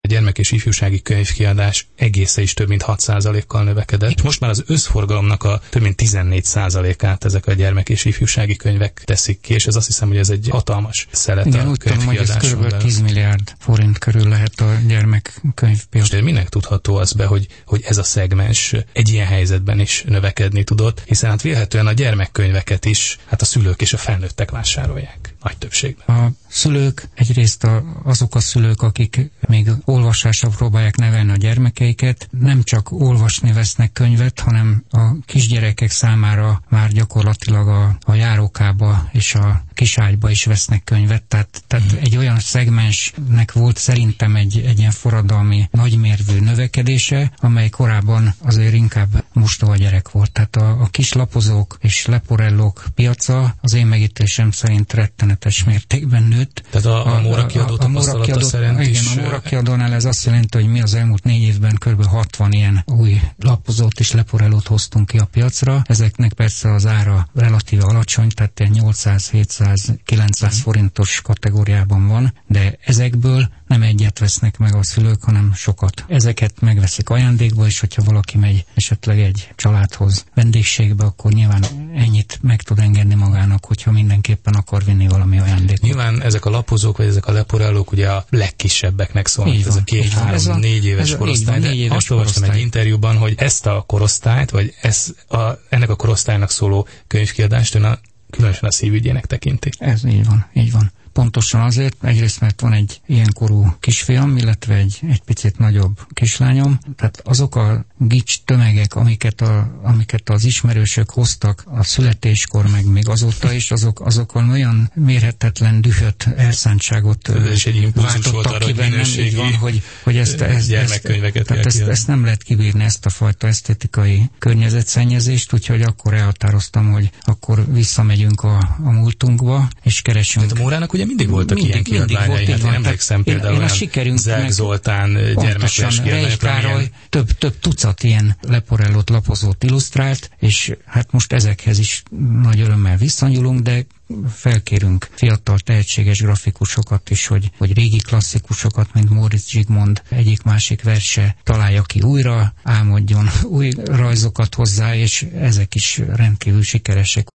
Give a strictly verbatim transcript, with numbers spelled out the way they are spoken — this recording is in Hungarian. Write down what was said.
gyermek- és ifjúsági könyvkiadás egészen is több mint hat százalékkal növekedett. Itt most már az összforgalomnak a több mint tizennégy százalékát ezek a gyermek- és ifjúsági könyvek teszik ki, és ez azt hiszem, hogy ez egy hatalmas szelet. Igen, a könyvkiadáson belül. tíz milliárd forint körül lehet a gyermekkönyvpiac. És minek tudható az be, hogy, hogy ez a szegmens egy ilyen helyzetben is növekedni tudott, hiszen hát vélhetően a gyermekkönyveket is hát a szülők és a felnőttek vásárolják nagy többségben. A szülők, egyrészt a, azok a szülők, akik még olvasásra próbálják nevelni a gyermekeiket, nem csak olvasni vesznek könyvet, hanem a kisgyerekek számára már gyakorlatilag a, a járókába és a kiságyba is vesznek könyvet, tehát, tehát hmm. egy olyan szegmensnek volt szerintem egy, egy ilyen forradalmi nagymérvű növekedése, amely korábban azért inkább mostoha gyerek volt. Tehát a, a kis lapozók és leporellók piaca az én megítélésem szerint rettenetes mértékben nőtt. Tehát a, a Móra kiadó tapasztalata szerint igen, is... a Móra kiadónál ez azt jelenti, hogy mi az elmúlt négy évben kb. hatvan ilyen új lapozót és leporellót hoztunk ki a piacra. Ezeknek persze az ára relatíve alacsony, tehát nyolcszáz, hétszáz, kilencszáz hmm. forintos kategóriában van, de ezekből nem egyet vesznek meg a szülők, hanem sokat. Ezeket megveszik ajándékba, és hogyha valaki megy esetleg egy családhoz vendégségbe, akkor nyilván ennyit meg tud engedni magának, hogyha mindenképpen akar vinni valami ajándékot. Nyilván ezek a lapozók, vagy ezek a leporellók ugye a legkisebbeknek szólnak, ez a két, három, négy éves korosztály. De azt olvastam egy interjúban, hogy ezt a korosztályt, vagy ez a, ennek a korosztálynak szóló könyvkiadást ön a, különösen a szívügyének tekinti. Ez így van, így van. Pontosan azért, egyrészt mert van egy ilyenkorú kisfiam, illetve egy, egy picit nagyobb kislányom, tehát azok a gics tömegek, amiket, a, amiket az ismerősök hoztak a születéskor, meg még azóta is, azok, azokon olyan mérhetetlen dühöt, elszántságot váltottak ki bennem, így van, hogy, hogy ezt, ezt, ezt, tehát ezt, ezt nem lehet kibírni, ezt a fajta esztétikai környezetszennyezést, úgyhogy akkor elhatároztam, hogy akkor visszamegyünk a, a múltunkba, és keresünk. Tehát a Mórának ugye mindig voltak mindig, ilyen kiadványai, hát én emlékszem például olyan Zeg Zoltán gyermekes kiadvány. Több, több tucat ilyen leporellót, lapozót illusztrált, és hát most ezekhez is nagy örömmel visszanyúlunk, de felkérünk fiatal, tehetséges grafikusokat is, hogy, hogy régi klasszikusokat, mint Móricz Zsigmond egyik-másik verse találja ki újra, álmodjon új rajzokat hozzá, és ezek is rendkívül sikeresek.